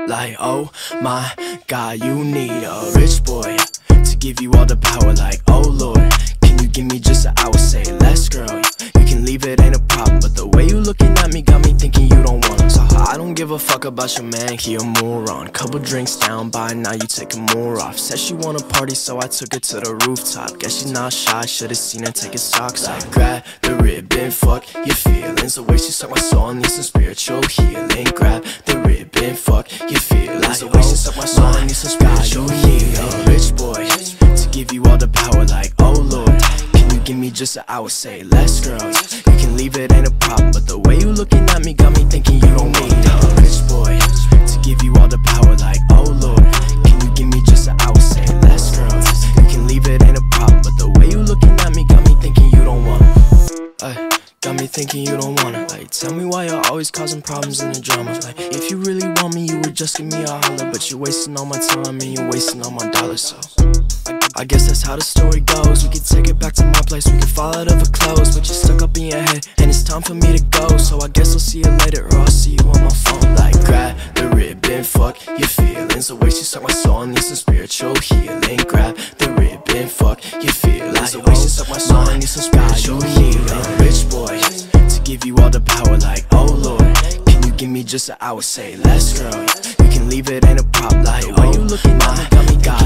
like, oh my God, you need a rich boy to give you all the power, like, oh Lord, can you give me just an hour? Say less, girl, you can leave, it ain't a problem, but the way you looking at me got me thinking you don't want him. So I don't give a fuck about your man, he a moron. Couple drinks down, by now you taking more off. Said she wanna party, so I took her to the rooftop. Guess she's not shy, should've seen her take his socks off. Grab the ribbon, fuck your feelings. The way she suck my soul, needs some spiritual healing. Grab the ribbon, fuck your feelings. The way she suck my soul, needs some spiritual healing. A rich boy to give you all the power, like, oh Lord, can you give me just an hour? Say less, girl, you can leave, it ain't a problem, but the way you looking at me got me thinking you don't need a rich boy to give you all the power, like, oh Lord, can you give me just an hour? Say less, girl, you can leave, it ain't a problem, but the way you looking at me got me thinking you don't want it. Got me thinking you don't want it. Like, tell me why you're always causing problems and the drama. Like, if you really want me, you would just give me a holler, but you're wasting all my time and you're wasting all my dollars. So I guess that's how the story goes. We could take it back to my place, we could fall out of a clothes, but you're stuck up in your head and it's time for me to go. So I guess I'll see you later, or I'll see you on my phone. Like, grab the ribbon, fuck your feelings. The way she suck my soul, needs some spiritual healing. Grab the ribbon, fuck your feelings. The way she suck my soul, needs some spiritual healing. A rich boy to give you all the power, like, oh Lord, can you give me just an hour? Say less, girl, you can leave, it ain't a problem. Like, why you looking at me got me